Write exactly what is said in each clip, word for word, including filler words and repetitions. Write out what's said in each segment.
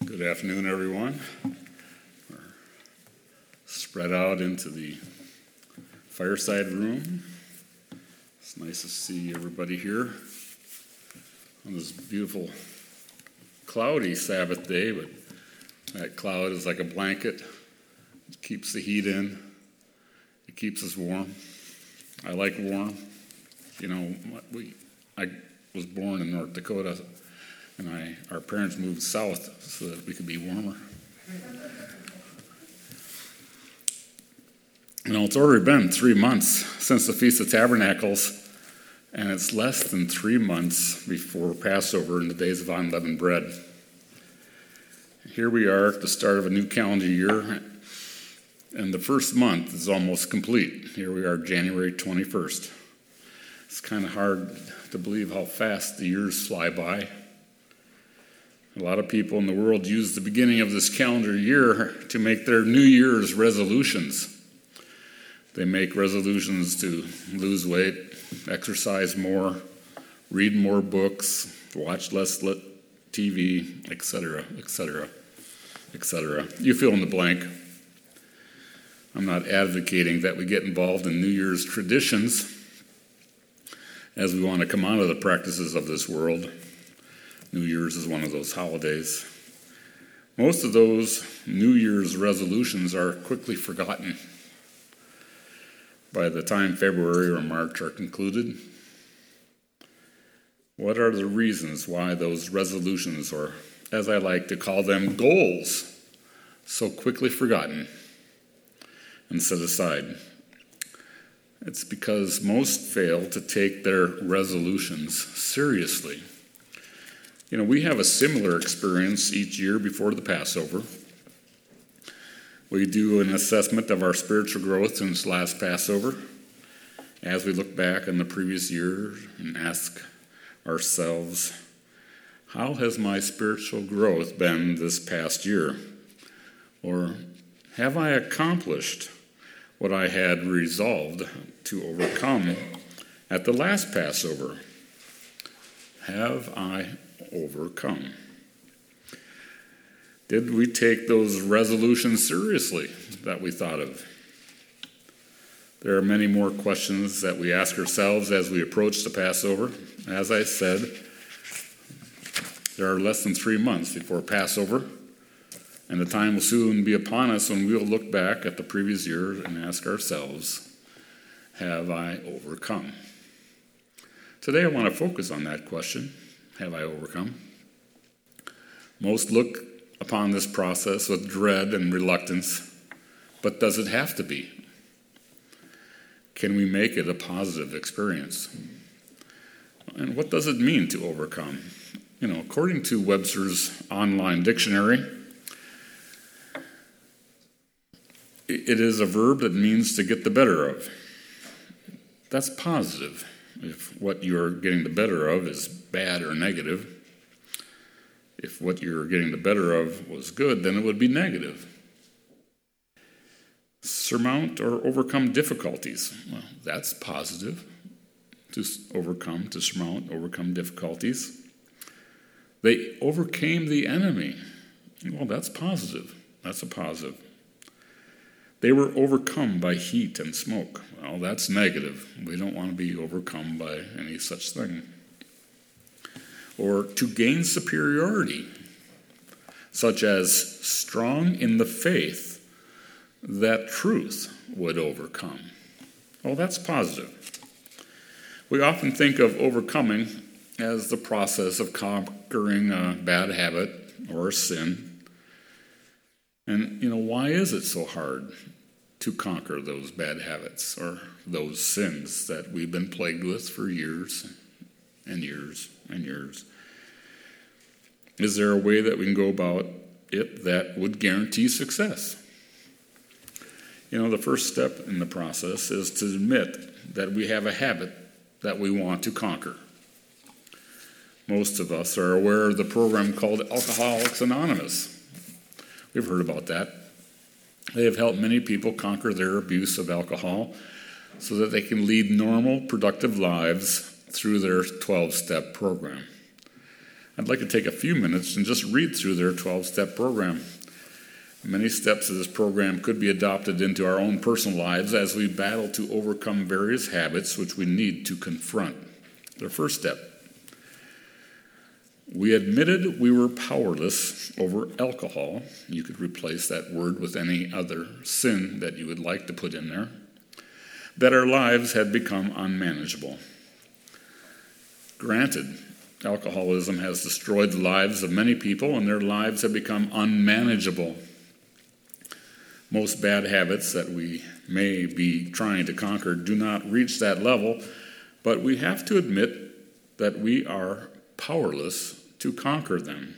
Good afternoon, everyone. We're spread out into the fireside room. It's nice to see everybody here on this beautiful cloudy Sabbath day, but that cloud is like a blanket. It keeps the heat in. It keeps us warm. I like warm. You know, we I was born in North Dakota, and I our parents moved south so that we could be warmer. You know, it's already been three months since the Feast of Tabernacles, and it's less than three months before Passover and the days of unleavened bread. Here we are at the start of a new calendar year, and the first month is almost complete. Here we are, January twenty-first. It's kind of hard to believe how fast the years fly by. A lot of people in the world use the beginning of this calendar year to make their New Year's resolutions. They make resolutions to lose weight, exercise more, read more books, watch less T V, et cetera, et cetera, et cetera. You fill in the blank. I'm not advocating that we get involved in New Year's traditions as we want to come out of the practices of this world. New Year's is one of those holidays. Most of those New Year's resolutions are quickly forgotten by the time February or March are concluded. What are the reasons why those resolutions, or as I like to call them, goals, so quickly forgotten and set aside? It's because most fail to take their resolutions seriously. You know, we have a similar experience each year before the Passover. We do an assessment of our spiritual growth since last Passover as we look back on the previous year and ask ourselves, how has my spiritual growth been this past year? Or have I accomplished what I had resolved to overcome at the last Passover? Have I overcome? Did we take those resolutions seriously that we thought of? There are many more questions that we ask ourselves as we approach the Passover. As I said, there are less than three months before Passover, and the time will soon be upon us when we will look back at the previous year and ask ourselves, have I overcome? Today I want to focus on that question. Have I overcome? Most look upon this process with dread and reluctance, but does it have to be? Can we make it a positive experience? And what does it mean to overcome? You know, according to Webster's online dictionary, it is a verb that means to get the better of. That's positive. If what you're getting the better of is bad or negative, if what you're getting the better of was good, then it would be negative. Surmount or overcome difficulties. Well, that's positive. To overcome, to surmount, overcome difficulties. They overcame the enemy. Well, that's positive. That's a positive. They were overcome by heat and smoke. Well, that's negative. We don't want to be overcome by any such thing. Or to gain superiority, such as strong in the faith that truth would overcome. Well, that's positive. We often think of overcoming as the process of conquering a bad habit or a sin. And, you know, why is it so hard to conquer those bad habits or those sins that we've been plagued with for years and years and years? Is there a way that we can go about it that would guarantee success? You know, the first step in the process is to admit that we have a habit that we want to conquer. Most of us are aware of the program called Alcoholics Anonymous. We've heard about that. They have helped many people conquer their abuse of alcohol so that they can lead normal, productive lives through their twelve-step program. I'd like to take a few minutes and just read through their twelve-step program. Many steps of this program could be adopted into our own personal lives as we battle to overcome various habits which we need to confront. The first step: we admitted we were powerless over alcohol. You could replace that word with any other sin that you would like to put in there. That our lives had become unmanageable. Granted, alcoholism has destroyed the lives of many people, and their lives have become unmanageable. Most bad habits that we may be trying to conquer do not reach that level, but we have to admit that we are powerless to conquer them.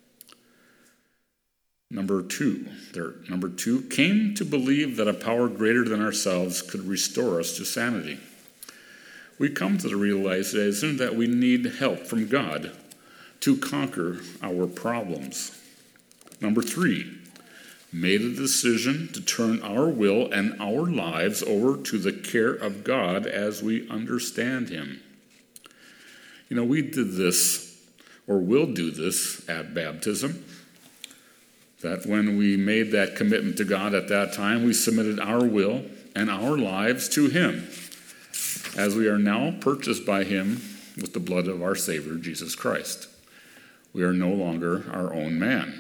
Number two, there, number two, came to believe that a power greater than ourselves could restore us to sanity. We come to the realization that we need help from God to conquer our problems. Number three, made a decision to turn our will and our lives over to the care of God as we understand Him. You know, we did this, or will do this at baptism, that when we made that commitment to God at that time, we submitted our will and our lives to Him, as we are now purchased by Him with the blood of our Savior, Jesus Christ. We are no longer our own man.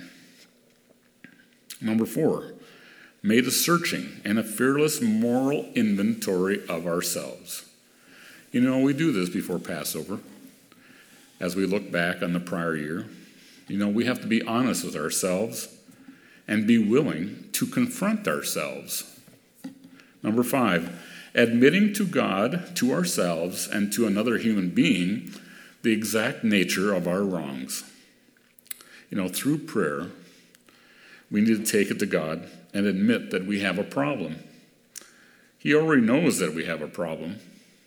Number four, made a searching and a fearless moral inventory of ourselves. You know, we do this before Passover. As we look back on the prior year, you know, we have to be honest with ourselves and be willing to confront ourselves. Number five, admitting to God, to ourselves, and to another human being the exact nature of our wrongs. You know, through prayer, we need to take it to God and admit that we have a problem. He already knows that we have a problem,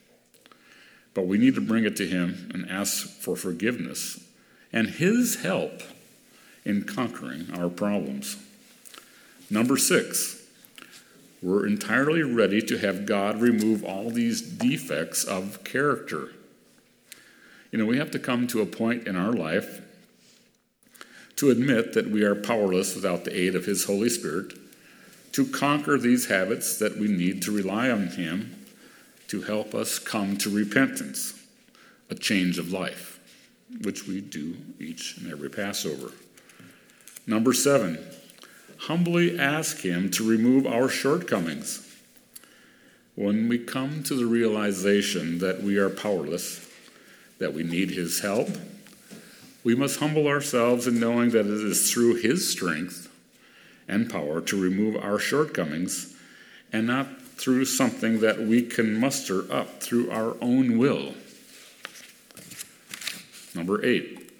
but we need to bring it to Him and ask for forgiveness and His help in conquering our problems. Number six, we're entirely ready to have God remove all these defects of character. You know, we have to come to a point in our life to admit that we are powerless without the aid of His Holy Spirit to conquer these habits, that we need to rely on Him to help us come to repentance, a change of life, which we do each and every Passover. Number seven, humbly ask Him to remove our shortcomings. When we come to the realization that we are powerless, that we need His help, we must humble ourselves in knowing that it is through His strength and power to remove our shortcomings, and not through something that we can muster up through our own will. Number eight,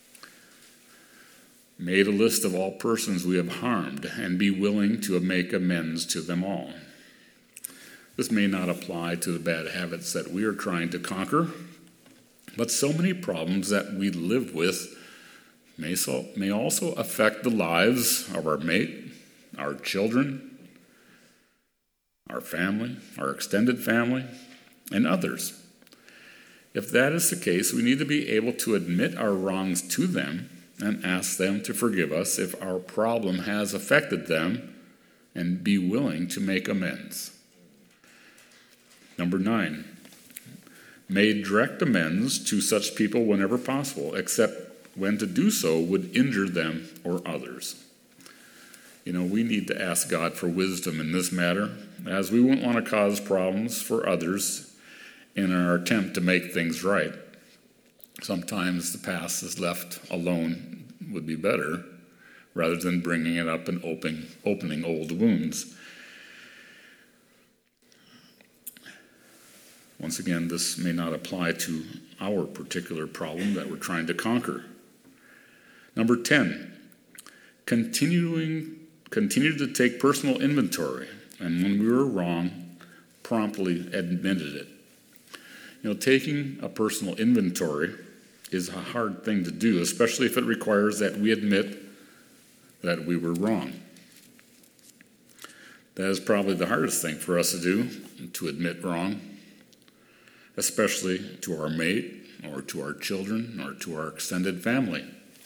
made a list of all persons we have harmed and be willing to make amends to them all. This may not apply to the bad habits that we are trying to conquer, but so many problems that we live with may, so, may also affect the lives of our mate, our children, our family, our extended family, and others. If that is the case, we need to be able to admit our wrongs to them and ask them to forgive us if our problem has affected them, and be willing to make amends. Number nine, made direct amends to such people whenever possible, except when to do so would injure them or others. You know, we need to ask God for wisdom in this matter, as we wouldn't want to cause problems for others in our attempt to make things right. Sometimes the past is left alone would be better, rather than bringing it up and open, opening old wounds. Once again, this may not apply to our particular problem that we're trying to conquer. Number ten, continuing, continue to take personal inventory, and when we were wrong, promptly admitted it. You know, taking a personal inventory is a hard thing to do, especially if it requires that we admit that we were wrong. That is probably the hardest thing for us to do, to admit wrong, especially to our mate, or to our children, or to our extended family.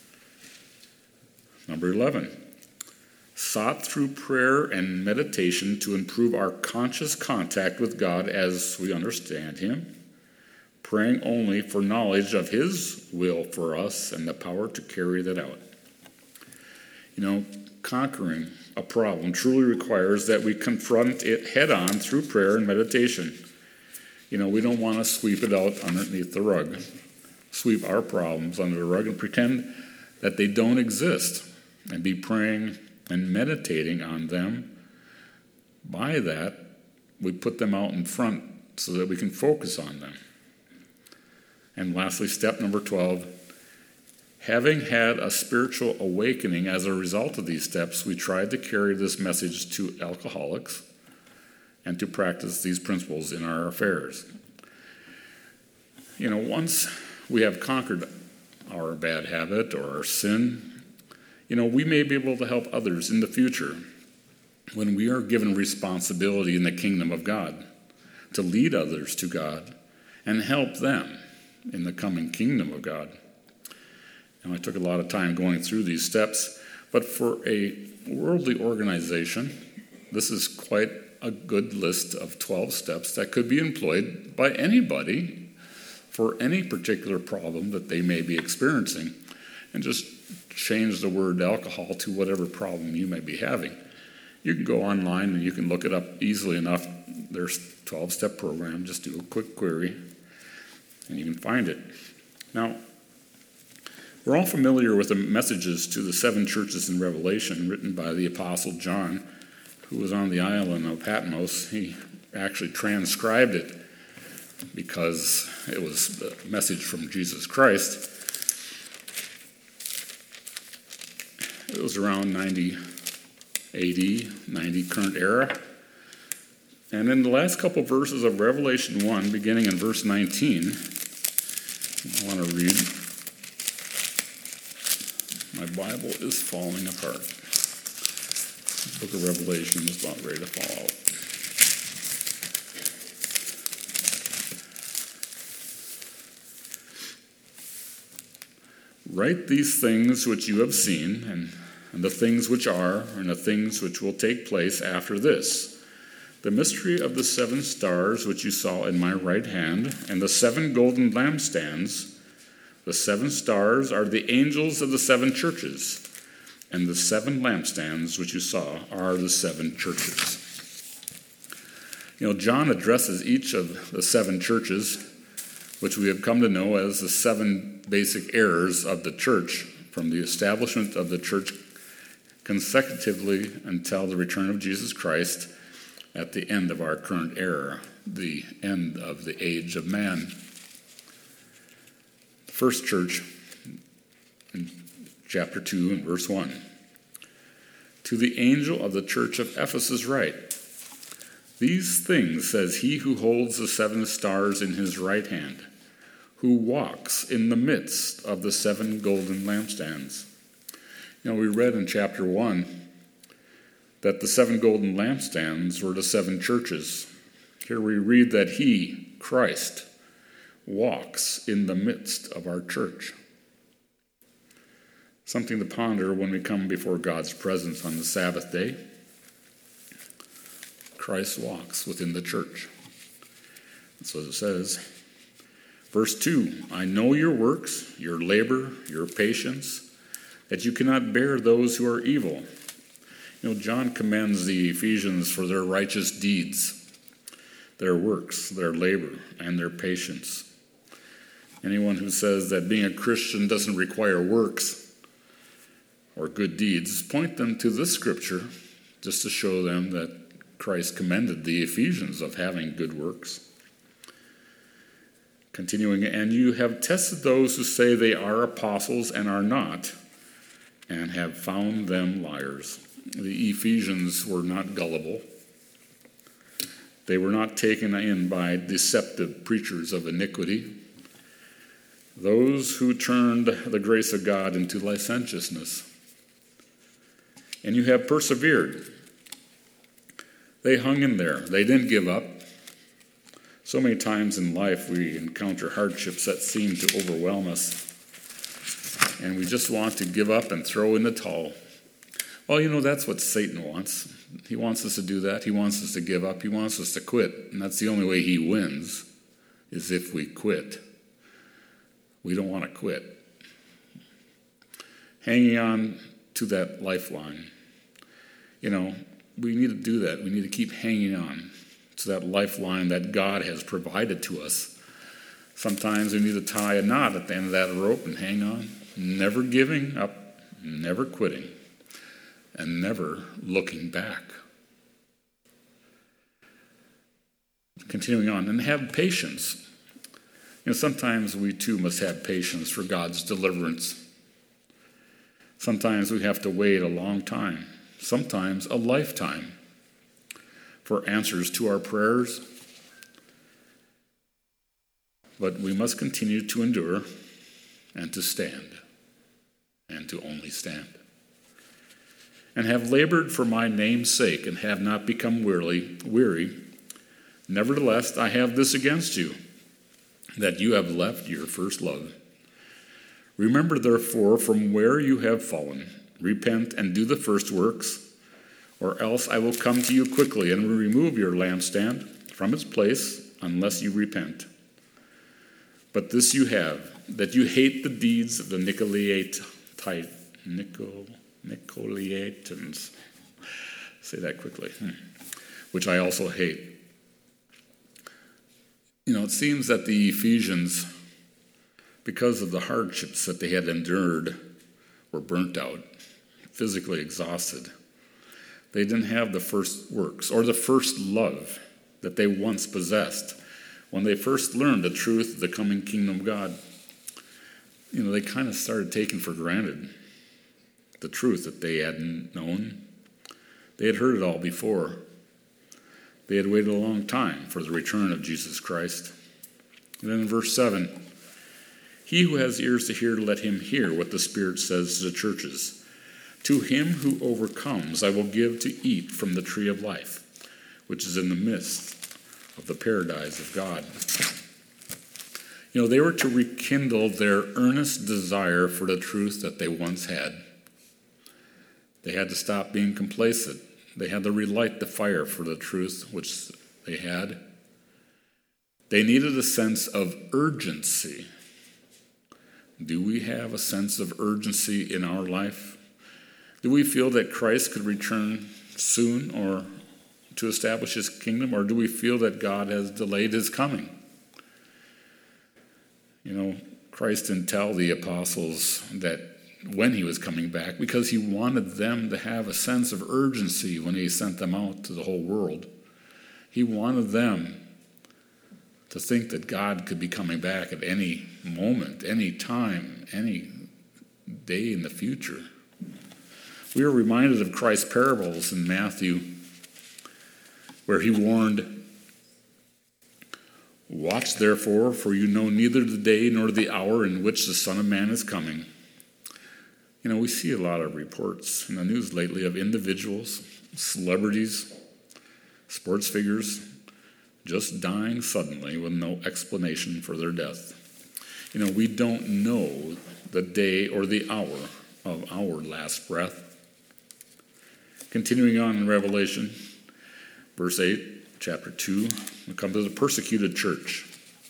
Number eleven, sought through prayer and meditation to improve our conscious contact with God as we understand Him, praying only for knowledge of His will for us and the power to carry that out. You know, conquering a problem truly requires that we confront it head on through prayer and meditation. You know, we don't want to sweep it out underneath the rug, sweep our problems under the rug and pretend that they don't exist, and be praying and meditating on them. By that, we put them out in front so that we can focus on them. And lastly, step number twelve, having had a spiritual awakening as a result of these steps, we tried to carry this message to alcoholics and to practice these principles in our affairs. You know, once we have conquered our bad habit or our sin, you know, we may be able to help others in the future when we are given responsibility in the kingdom of God to lead others to God and help them in the coming kingdom of God. And I took a lot of time going through these steps, but for a worldly organization, this is quite a good list of twelve steps that could be employed by anybody for any particular problem that they may be experiencing. And just change the word alcohol to whatever problem you may be having. You can go online and you can look it up easily enough. There's a twelve-step program. Just do a quick query, and you can find it. Now, we're all familiar with the messages to the seven churches in Revelation written by the Apostle John, who was on the island of Patmos. He actually transcribed it because it was a message from Jesus Christ. It was around ninety A D, ninety current era. And in the last couple verses of Revelation one, beginning in verse nineteen, I want to read. My Bible is falling apart. The book of Revelation is about ready to fall out. Write these things which you have seen, and, and the things which are, and the things which will take place after this. The mystery of the seven stars which you saw in my right hand, and the seven golden lampstands. The seven stars are the angels of the seven churches, and the seven lampstands which you saw are the seven churches. You know, John addresses each of the seven churches, which we have come to know as the seven basic errors of the church, from the establishment of the church consecutively until the return of Jesus Christ at the end of our current era, the end of the age of man. The first church, in chapter two and verse one. To the angel of the church of Ephesus write, these things says he who holds the seven stars in his right hand, who walks in the midst of the seven golden lampstands. You know, we read in chapter one that the seven golden lampstands were the seven churches. Here we read that he, Christ, walks in the midst of our church. Something to ponder when we come before God's presence on the Sabbath day. Christ walks within the church. That's what it says. Verse two, I know your works, your labor, your patience, that you cannot bear those who are evil. You know, John commends the Ephesians for their righteous deeds, their works, their labor, and their patience. Anyone who says that being a Christian doesn't require works or good deeds, point them to this scripture just to show them that Christ commended the Ephesians of having good works. Continuing, and you have tested those who say they are apostles and are not, and have found them liars. The Ephesians were not gullible. They were not taken in by deceptive preachers of iniquity, those who turned the grace of God into licentiousness. And you have persevered. They hung in there. They didn't give up. So many times in life we encounter hardships that seem to overwhelm us, and we just want to give up and throw in the towel. Well, you know, that's what Satan wants. He wants us to do that. He wants us to give up. He wants us to quit. And that's the only way he wins, is if we quit. We don't want to quit. Hanging on to that lifeline. You know, we need to do that. We need to keep hanging on to that lifeline that God has provided to us. Sometimes we need to tie a knot at the end of that rope and hang on. Never giving up, never quitting, and never looking back. Continuing on, and have patience. You know, sometimes we too must have patience for God's deliverance. Sometimes we have to wait a long time, sometimes a lifetime, for answers to our prayers. But we must continue to endure and to stand, and to only stand. And have labored for my name's sake, and have not become weary. weary. Nevertheless, I have this against you, that you have left your first love. Remember, therefore, from where you have fallen, repent and do the first works, or else I will come to you quickly and will remove your lampstand from its place, unless you repent. But this you have, that you hate the deeds of the Nicolaitans. Nico, Nicolaitans. Say that quickly. Hmm. Which I also hate. You know, it seems that the Ephesians, because of the hardships that they had endured, were burnt out, physically exhausted. They didn't have the first works or the first love that they once possessed. When they first learned the truth of the coming kingdom of God, you know, they kind of started taking for granted the truth that they hadn't known. They had heard it all before. They had waited a long time for the return of Jesus Christ. And then in verse seven, he who has ears to hear, let him hear what the Spirit says to the churches. To him who overcomes, I will give to eat from the tree of life, which is in the midst of the paradise of God. You know, they were to rekindle their earnest desire for the truth that they once had. They had to stop being complacent. They had to relight the fire for the truth which they had. They needed a sense of urgency. Do we have a sense of urgency in our life? Do we feel that Christ could return soon or to establish his kingdom, or do we feel that God has delayed his coming? You know, Christ didn't tell the apostles that when he was coming back, because he wanted them to have a sense of urgency when he sent them out to the whole world. He wanted them to think that God could be coming back at any moment, any time, any day in the future. We are reminded of Christ's parables in Matthew, where he warned, "Watch therefore, for you know neither the day nor the hour in which the Son of Man is coming." You know, we see a lot of reports in the news lately of individuals, celebrities, sports figures, just dying suddenly with no explanation for their death. You know, we don't know the day or the hour of our last breath. Continuing on in Revelation, verse eight, chapter two, we come to the persecuted church.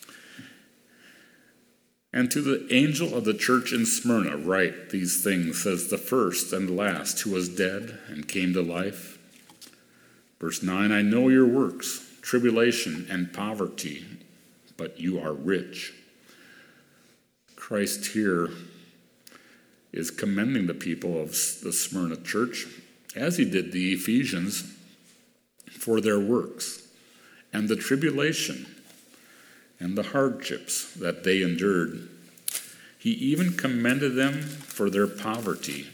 And to the angel of the church in Smyrna write these things, says the first and the last, who was dead and came to life. Verse nine, I know your works, tribulation and poverty, but you are rich. Christ here is commending the people of the Smyrna church, as he did the Ephesians, for their works and the tribulation and the hardships that they endured. He even commended them for their poverty,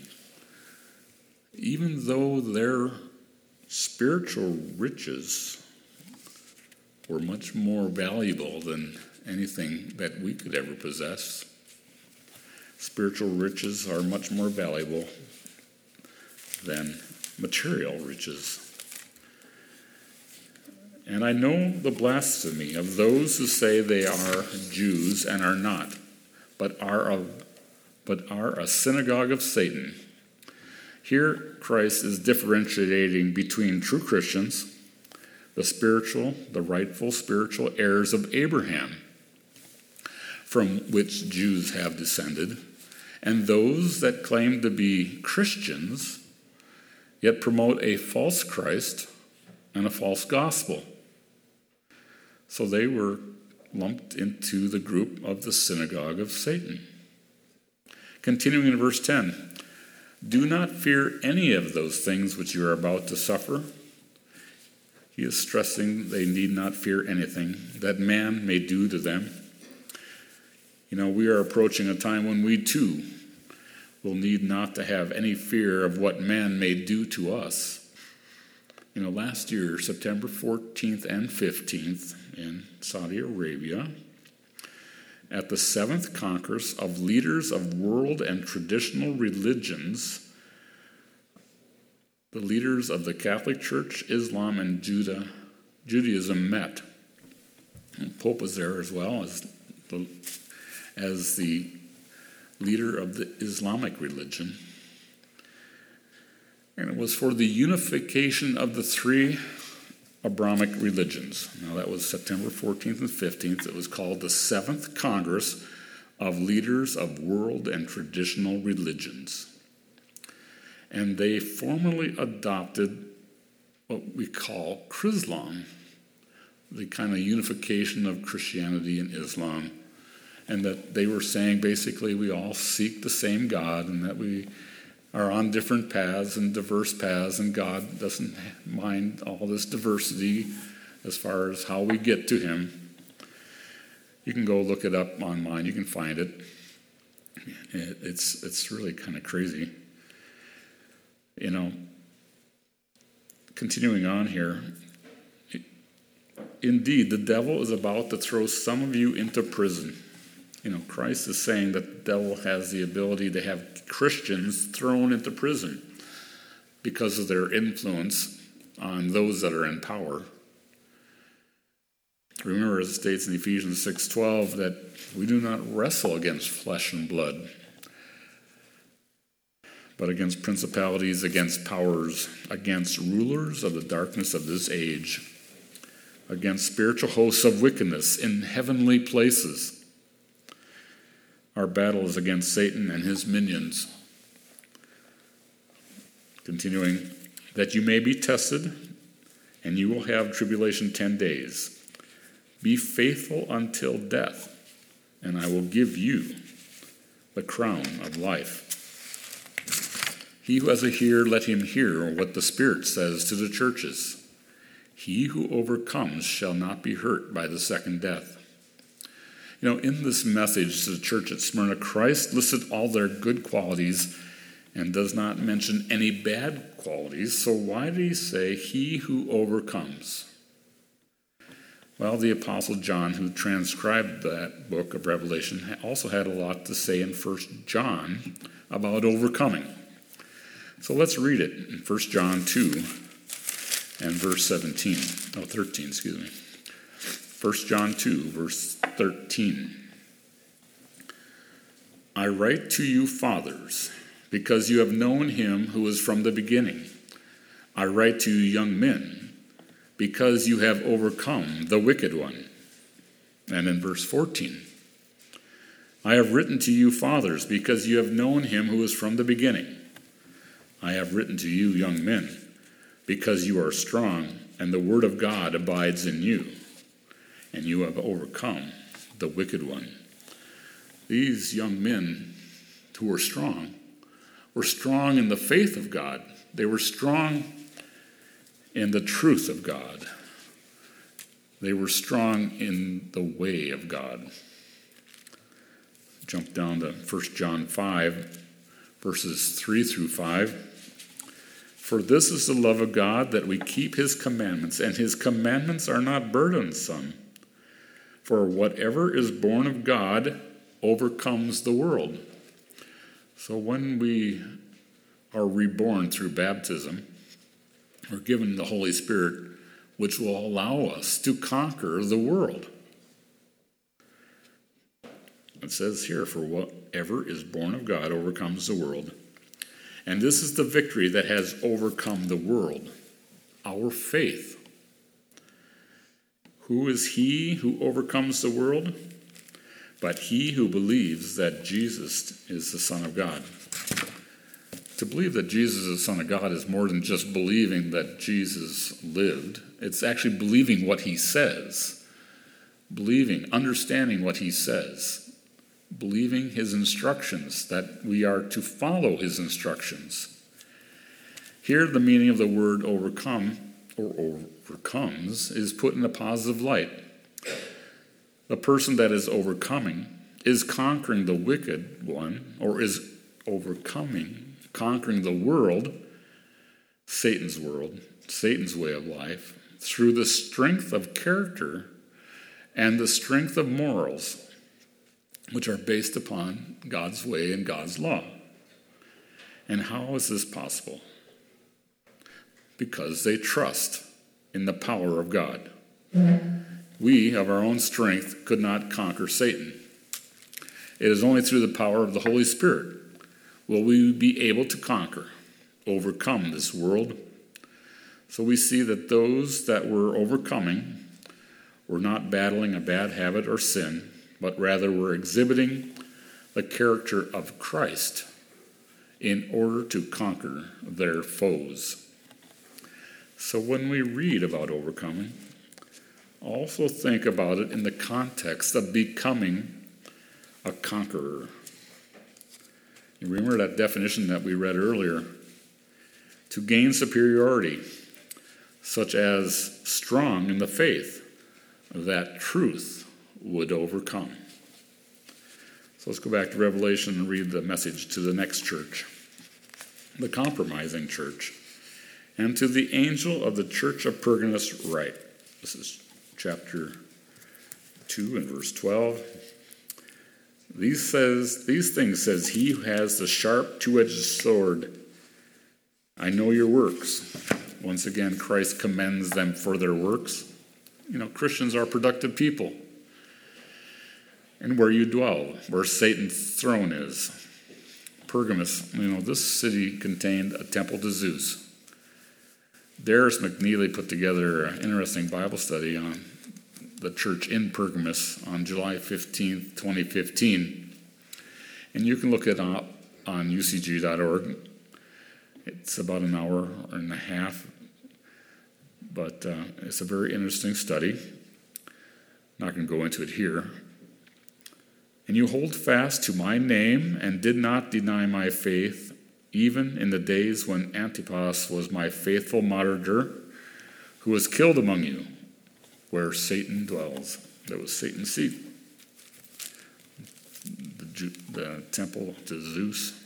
even though their spiritual riches were much more valuable than anything that we could ever possess. Spiritual riches are much more valuable than material riches. And I know the blasphemy of those who say they are Jews and are not, but are a, but are a synagogue of Satan. Here, Christ is differentiating between true Christians, the spiritual, the rightful spiritual heirs of Abraham, from which Jews have descended, and those that claim to be Christians, yet promote a false Christ and a false gospel. So they were lumped into the group of the synagogue of Satan. Continuing in verse ten, do not fear any of those things which you are about to suffer. He is stressing they need not fear anything that man may do to them. You know, we are approaching a time when we too will need not to have any fear of what man may do to us. You know, last year, September fourteenth and fifteenth in Saudi Arabia, at the seventh Congress of Leaders of World and Traditional Religions, the leaders of the Catholic Church, Islam, and Judah, Judaism met. And the Pope was there as well as the, as the leader of the Islamic religion. And it was for the unification of the three Abrahamic religions. Now that was September fourteenth and fifteenth. It was called the seventh Congress of Leaders of World and Traditional Religions. And they formally adopted what we call Chrislam, the kind of unification of Christianity and Islam. And that they were saying basically we all seek the same God and that we are on different paths and diverse paths, and God doesn't mind all this diversity as far as how we get to him. You can go look it up online. You can find it. It's, it's really kind of crazy. You know, continuing on here, indeed, the devil is about to throw some of you into prison. You know, Christ is saying that the devil has the ability to have Christians thrown into prison because of their influence on those that are in power. Remember, as it states in Ephesians six twelve, that we do not wrestle against flesh and blood, but against principalities, against powers, against rulers of the darkness of this age, against spiritual hosts of wickedness in heavenly places. Our battle is against Satan and his minions. Continuing, that you may be tested, and you will have tribulation ten days. Be faithful until death, and I will give you the crown of life. He who has a ear, let him hear what the Spirit says to the churches. He who overcomes shall not be hurt by the second death. You know, in this message to the church at Smyrna, Christ listed all their good qualities and does not mention any bad qualities. So why did he say, he who overcomes? Well, the Apostle John, who transcribed that book of Revelation, also had a lot to say in First John about overcoming. So let's read it in First John two and verse seventeen. Oh, thirteen, excuse me. First John two, verse thirteen. I write to you, fathers, because you have known him who is from the beginning. I write to you, young men, because you have overcome the wicked one. And in verse fourteen, I have written to you, fathers, because you have known him who is from the beginning. I have written to you, young men, because you are strong, and the word of God abides in you, and you have overcome the wicked one. These young men who were strong were strong in the faith of God. They were strong in the truth of God. They were strong in the way of God. Jump down to First John five, verses three through five. For this is the love of God, that we keep his commandments, and his commandments are not burdensome. For whatever is born of God overcomes the world. So when we are reborn through baptism, we're given the Holy Spirit, which will allow us to conquer the world. It says here, for whatever is born of God overcomes the world. And this is the victory that has overcome the world, our faith. Who is he who overcomes the world? But he who believes that Jesus is the Son of God. To believe that Jesus is the Son of God is more than just believing that Jesus lived. It's actually believing what he says. Believing, understanding what he says. Believing his instructions, that we are to follow his instructions. Here, the meaning of the word overcome, or overcomes, is put in a positive light. The person that is overcoming is conquering the wicked one, or is overcoming, conquering the world, Satan's world, Satan's way of life, through the strength of character and the strength of morals, which are based upon God's way and God's law. And how is this possible? Because they trust in the power of God. We, of our own strength, could not conquer Satan. It is only through the power of the Holy Spirit will we be able to conquer, overcome this world. So we see that those that were overcoming were not battling a bad habit or sin, but rather were exhibiting the character of Christ in order to conquer their foes. So when we read about overcoming, also think about it in the context of becoming a conqueror. You remember that definition that we read earlier? To gain superiority, such as strong in the faith, that truth would overcome. So let's go back to Revelation and read the message to the next church, the compromising church. And to the angel of the church of Pergamos write. This is chapter two and verse twelve. These says these things says he who has the sharp two-edged sword. I know your works. Once again, Christ commends them for their works. You know, Christians are productive people. And where you dwell, where Satan's throne is. Pergamos, you know, this city contained a temple to Zeus. Darius McNeely put together an interesting Bible study on the church in Pergamos on July fifteenth, twenty fifteen. And you can look it up on U C G dot org. It's about an hour and a half, but uh, it's a very interesting study. I'm not going to go into it here. And you hold fast to my name and did not deny my faith, even in the days when Antipas was my faithful martyr, who was killed among you, where Satan dwells. That was Satan's seat. The, the temple to Zeus.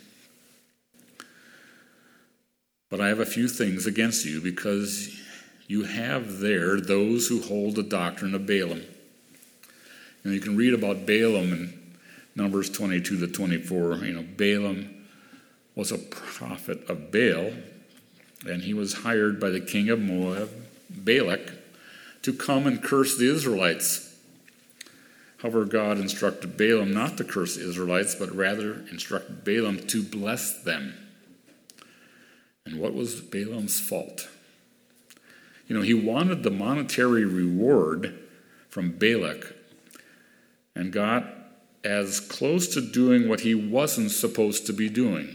But I have a few things against you, because you have there those who hold the doctrine of Balaam. And you can read about Balaam in Numbers twenty-two to twenty-four. You know, Balaam was a prophet of Baal, and he was hired by the king of Moab, Balak, to come and curse the Israelites. However, God instructed Balaam not to curse the Israelites, but rather instructed Balaam to bless them. And what was Balaam's fault? You know, he wanted the monetary reward from Balak and got as close to doing what he wasn't supposed to be doing.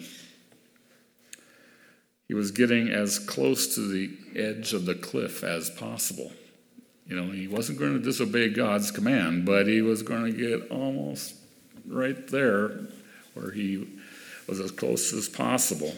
He was getting as close to the edge of the cliff as possible. You know, he wasn't going to disobey God's command, but he was going to get almost right there where he was as close as possible.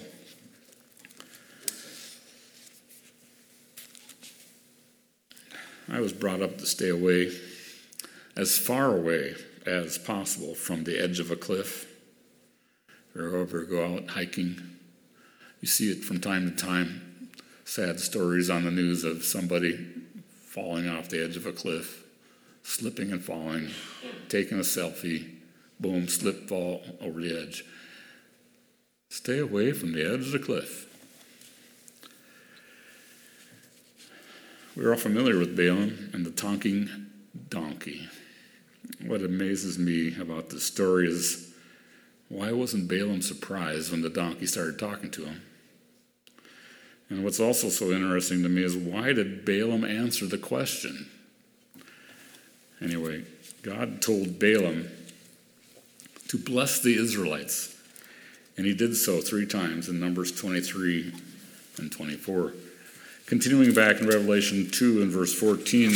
I was brought up to stay away, as far away as possible from the edge of a cliff. If you ever go out hiking, you see it from time to time. Sad stories on the news of somebody falling off the edge of a cliff, slipping and falling, taking a selfie, boom, slip, fall over the edge. Stay away from the edge of the cliff. We're all familiar with Balaam and the talking donkey. What amazes me about this story is, why wasn't Balaam surprised when the donkey started talking to him? And what's also so interesting to me is, why did Balaam answer the question? Anyway, God told Balaam to bless the Israelites, and he did so three times in Numbers twenty-three and twenty-four. Continuing back in Revelation two and verse fourteen,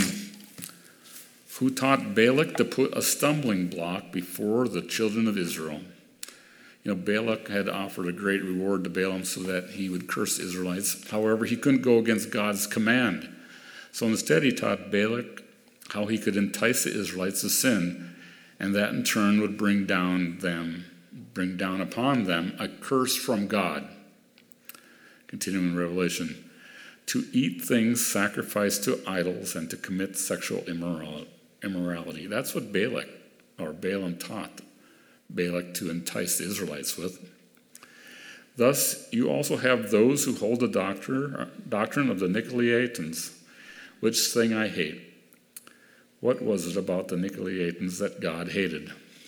who taught Balak to put a stumbling block before the children of Israel. You know, Balak had offered a great reward to Balaam so that he would curse the Israelites. However, he couldn't go against God's command. So instead, he taught Balak how he could entice the Israelites to sin, and that in turn would bring down them, bring down upon them a curse from God. Continuing in Revelation, to eat things sacrificed to idols and to commit sexual immorality. That's what Balak or Balaam taught Balak to entice the Israelites with. Thus, you also have those who hold the doctrine, doctrine of the Nicolaitans, which thing I hate. What was it about the Nicolaitans that God hated?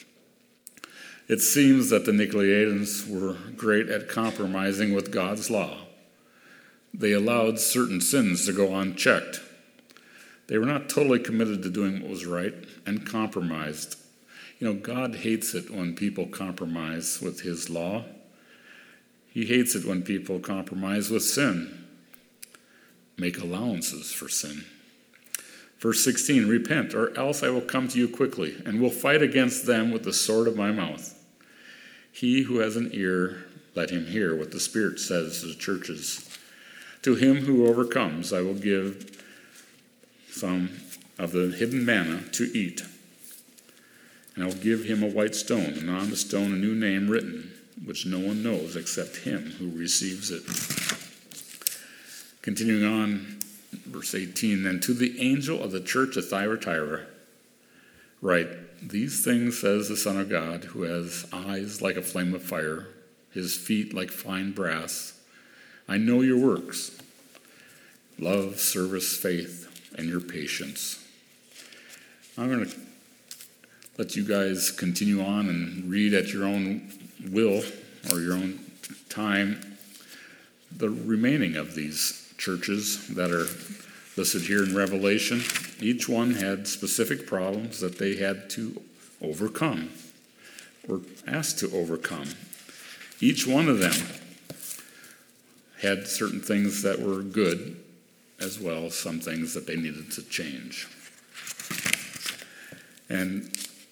It seems that the Nicolaitans were great at compromising with God's law. They allowed certain sins to go unchecked. They were not totally committed to doing what was right and compromised. You know, God hates it when people compromise with his law. He hates it when people compromise with sin, make allowances for sin. Verse sixteen, repent, or else I will come to you quickly, and will fight against them with the sword of my mouth. He who has an ear, let him hear what the Spirit says to the churches. To him who overcomes, I will give some of the hidden manna to eat. And I will give him a white stone, and on the stone a new name written, which no one knows except him who receives it. Continuing on, verse eighteen, and to the angel of the church at Thyatira write, these things says the Son of God, who has eyes like a flame of fire, his feet like fine brass. I know your works, love, service, faith, and your patience. I'm going to let you guys continue on and read at your own will or your own time the remaining of these churches that are listed here in Revelation. Each one had specific problems that they had to overcome or asked to overcome. Each one of them had certain things that were good, as well as some things that they needed to change. And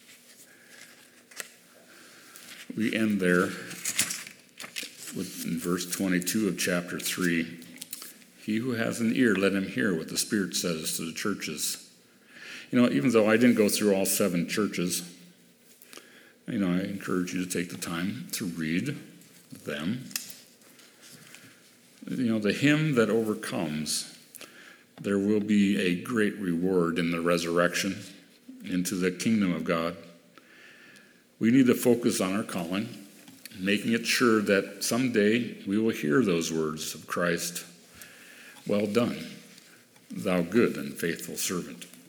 we end there with in verse twenty-two of chapter three. He who has an ear, let him hear what the Spirit says to the churches. You know, even though I didn't go through all seven churches, you know, I encourage you to take the time to read them. You know, the him that overcomes, there will be a great reward in the resurrection into the kingdom of God. We need to focus on our calling, making it sure that someday we will hear those words of Christ. Well done, thou good and faithful servant.